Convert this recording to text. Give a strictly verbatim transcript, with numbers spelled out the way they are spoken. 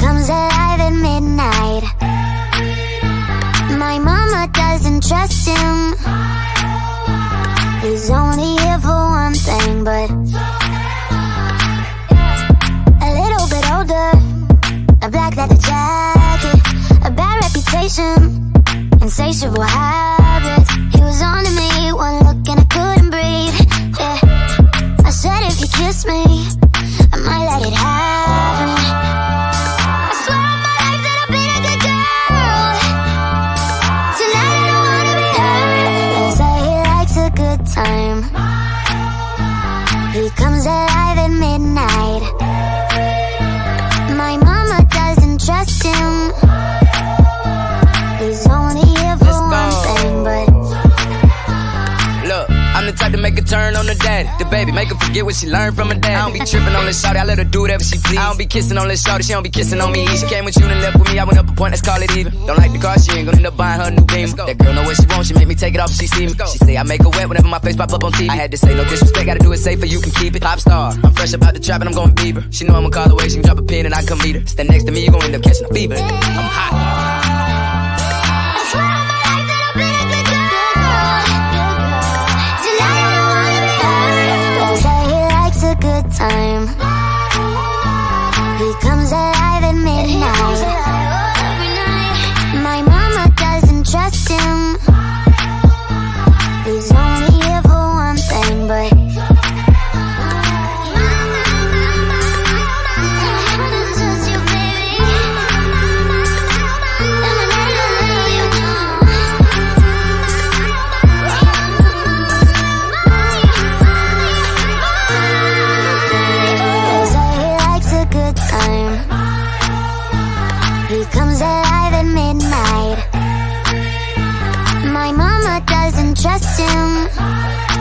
comes alive at midnight. My mama doesn't trust him. He's only here for one thing, but a little bit older, a black leather jacket, a bad reputation, insatiable habits. He was on to me, one look and I couldn't breathe. Yeah, I said if you kiss me, I might let it happen. I swear on my life that I've been a good girl. Tonight I don't wanna be hurt. They say he likes a good time. He comes alive at midnight. My mama doesn't trust him. He's only here for one thing, but look, I'm the type to make a turn on the daddy. The baby, make her forget what she learned from her dad. I don't be tripping on this shawty, I let her do whatever she please. I don't be kissing on this shawty, she don't be kissing on me. She came with you and left with me, I went up a point, let's call it even. Don't like the car, she ain't gonna end up buying her a new Beamer. That girl know what she wants, she make me take it off if she see me. She say I make her wet whenever my face pop up on T V. I had to say no disrespect, gotta do it safer, you can keep it. Pop star, I'm fresh about the trap and I'm going Bieber. She know I'ma call away, she can drop a pin and I come meet her. Stand next to me, you gon' end up catching a fever. I'm hot. Good time. He comes alive at midnight. My mama doesn't trust him. He's only here for one thing, but he comes alive at midnight. My mama doesn't trust him.